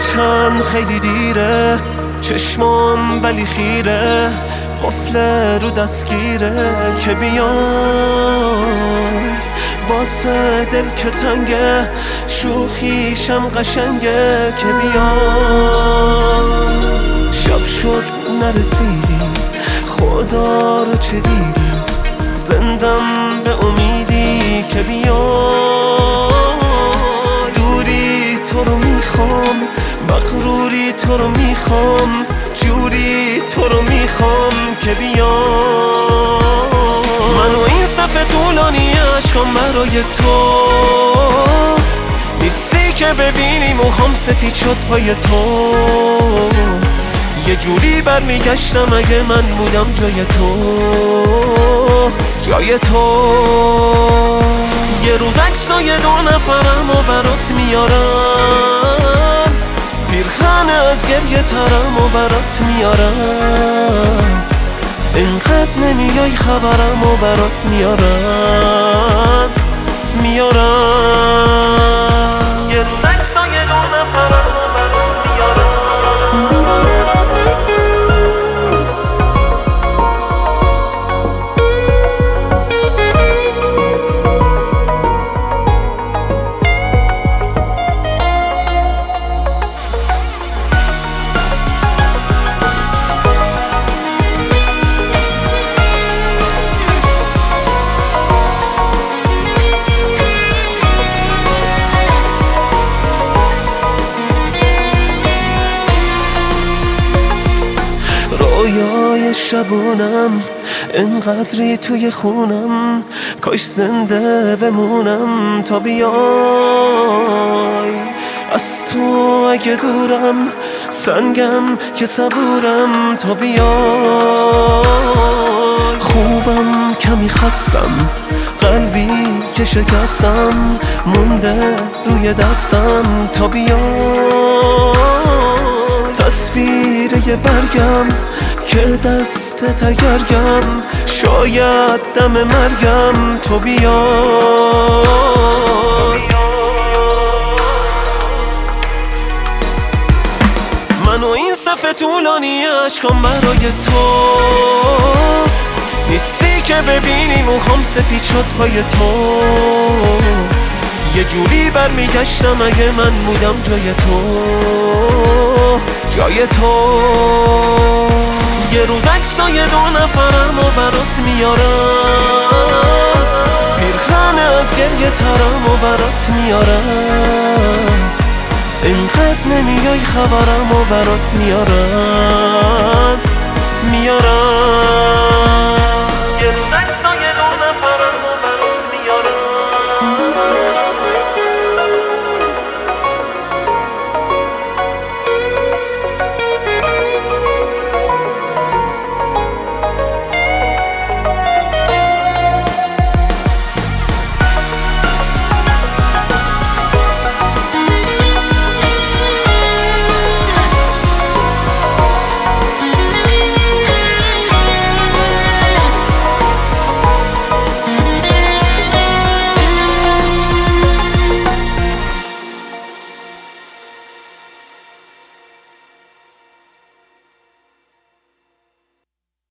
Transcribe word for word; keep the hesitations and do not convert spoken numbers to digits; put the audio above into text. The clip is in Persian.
هرچند خیلی دیره، چشمام ولی خیره، قفل رو دستگیره که بیای واسه دل که تنگه، شوخیشم قشنگه که بیای. شب شد نرسیدی، خدا رو چه دیدی، زندم به امیدی که بیای. دوری تو رو میخوام، مغروری تو رو میخوام، جوری تو رو میخوام که بیای. منو این صفحه طولانی عشقم برای تو نیستی که ببینی موهام سفید شد پای تو. یه جوری برمیگشتم اگه من بودم جای تو، جای تو. یه روز عکسای دو نفرم و برات میارم، پیرخن از گریه ترم و برات میارم. اینقدر نمیای خبرم و برات میارم، میارم. یه روز عکسای دو نفرم و برات میارم. رویای شبونم انقدری توی خونم، کاش زنده بمونم تا بیای. از تو اگه دورم سنگم که صبورم تا بیای. خوبم کمی خستم، قلبی که شکستم مونده روی دستم تا بیای. تصویر یه برگم که دست تگرگم، شاید دم مرگم تو بیای. منو این صفحه طولانی عشقم برای تو نیستی که ببینی موهام سفید شد پای تو. یه جوری برمیگشتم اگه من بودم جای تو، جای تو. یه روز عکسای دو نفرم و برات میارم، پیرخن از گریه ترم و برات میارم. اینقدر نمیای خبرم و برات میارم، میارم.